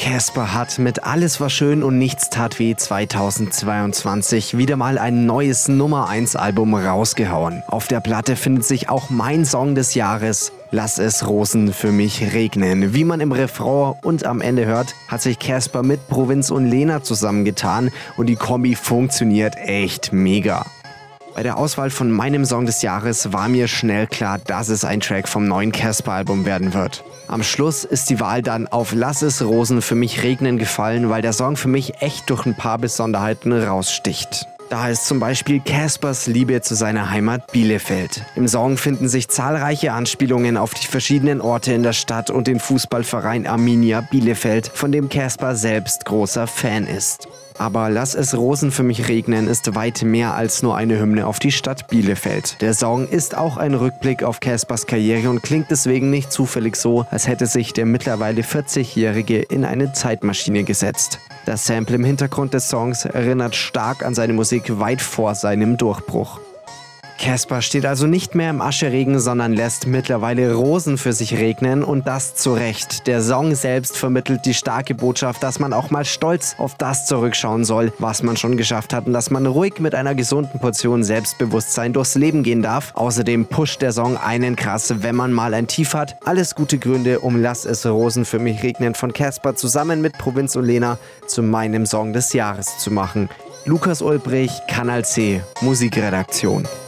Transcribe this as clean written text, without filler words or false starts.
Casper hat mit Alles war schön und nichts tat weh 2022 wieder mal ein neues Nummer-1-Album rausgehauen. Auf der Platte findet sich auch mein Song des Jahres, Lass es Rosen für mich regnen. Wie man im Refrain und am Ende hört, hat sich Casper mit Provinz und Lena zusammengetan und die Kombi funktioniert echt mega. Bei der Auswahl von meinem Song des Jahres war mir schnell klar, dass es ein Track vom neuen Casper-Album werden wird. Am Schluss ist die Wahl dann auf Lass es Rosen für mich regnen gefallen, weil der Song für mich echt durch ein paar Besonderheiten raussticht. Da ist zum Beispiel Caspers Liebe zu seiner Heimat Bielefeld. Im Song finden sich zahlreiche Anspielungen auf die verschiedenen Orte in der Stadt und den Fußballverein Arminia Bielefeld, von dem Casper selbst großer Fan ist. Aber Lass es Rosen für mich regnen ist weit mehr als nur eine Hymne auf die Stadt Bielefeld. Der Song ist auch ein Rückblick auf Caspers Karriere und klingt deswegen nicht zufällig so, als hätte sich der mittlerweile 40-Jährige in eine Zeitmaschine gesetzt. Das Sample im Hintergrund des Songs erinnert stark an seine Musik weit vor seinem Durchbruch. Casper steht also nicht mehr im Ascheregen, sondern lässt mittlerweile Rosen für sich regnen und das zu Recht. Der Song selbst vermittelt die starke Botschaft, dass man auch mal stolz auf das zurückschauen soll, was man schon geschafft hat und dass man ruhig mit einer gesunden Portion Selbstbewusstsein durchs Leben gehen darf. Außerdem pusht der Song einen krass, wenn man mal ein Tief hat. Alles gute Gründe, um Lass es Rosen für mich regnen von Casper zusammen mit Provinz und Lena zu meinem Song des Jahres zu machen. Lukas Ulbrich, Kanal C, Musikredaktion.